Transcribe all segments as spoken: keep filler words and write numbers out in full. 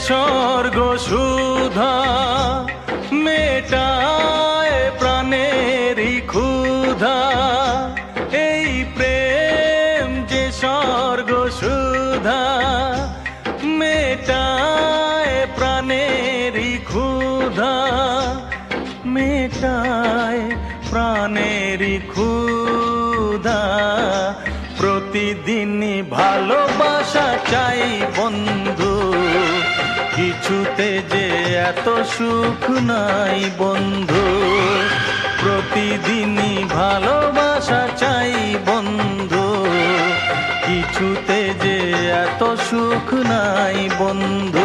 স্বর্গ সুধা মেটায় প্রাণেরই ক্ষুধা, এই প্রেম যে স্বর্গ সুধা মেটায় প্রাণেরই ক্ষুধা, মেটায় প্রাণেরই ক্ষুধা। প্রতিদিনই ভালোবাসা চাই বন্ধু, কিছুতে যে এত সুখ নাই বন্ধু। প্রতিদিনই ভালোবাসা চাই বন্ধু, কিছুতে যে এত সুখ নাই বন্ধু।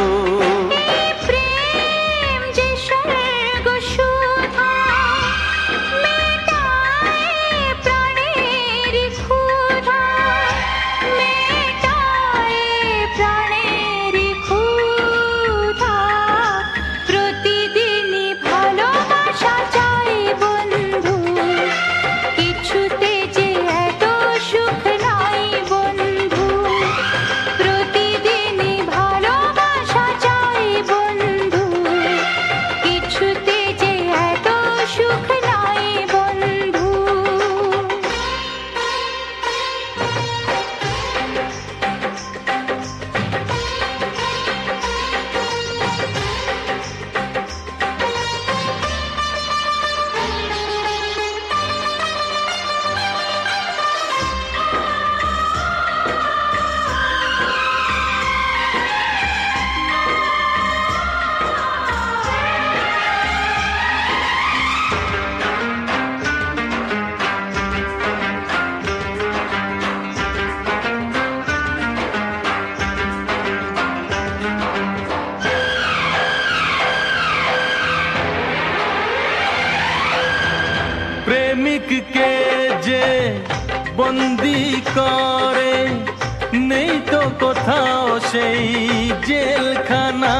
প্রেমিককে যে বন্দি করে নেই তো কোথাও সেই জেলখানা,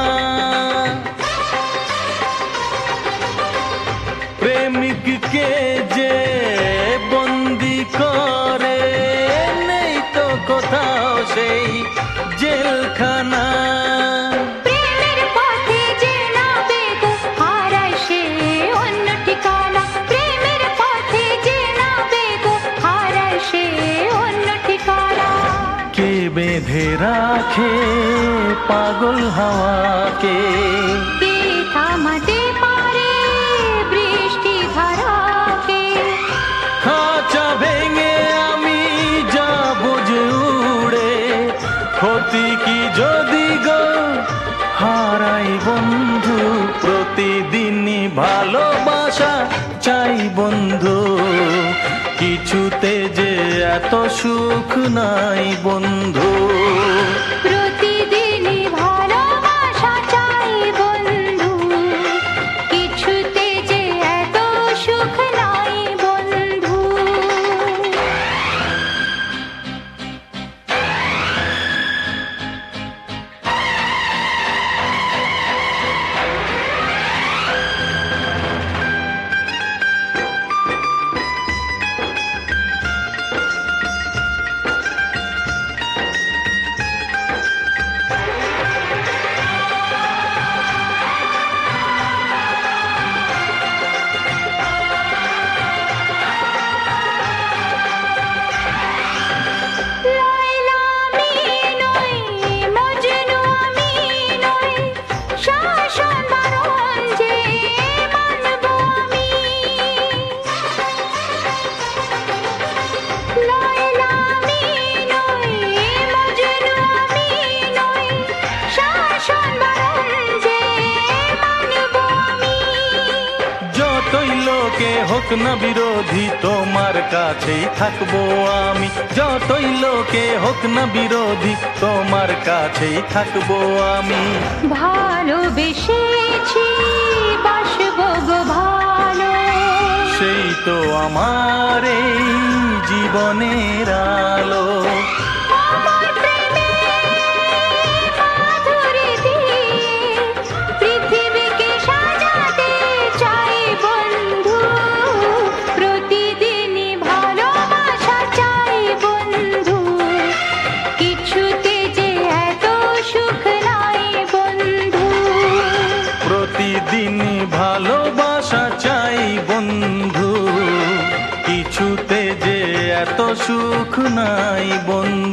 প্রেমিককে যে বন্দি করে নেই তো কোথাও সেই জেলখানা। বেঁধে রাখে পাগল হাওয়াকে, কে থামাতে পারে বৃষ্টি ধারাকে। খাঁচা ভেঙে আমি যাব যে উড়ে, ক্ষতি কি যদি গো হারাই বন্ধু। প্রতিদিনই ভালোবাসা চাই বন্ধু, কিছুতে যে এত সুখ নাই বন্ধু। প্রতিদিনই ভালোবাসা চাই বন্ধু, কিছুতে যে এত সুখ নাই বন্ধু। লোকে হোক না বিরোধী তোমার কাছেই থাকবো আমি, যতই লোকে হোক না বিরোধী তোমার কাছেই থাকবো আমি। ভালোবেসেছি বাসবো গো ভালো, সেই তো আমার এই জীবনের আলো। কিছুতে যে এত সুখ নাই বন্ধু। নাই বন্ধু।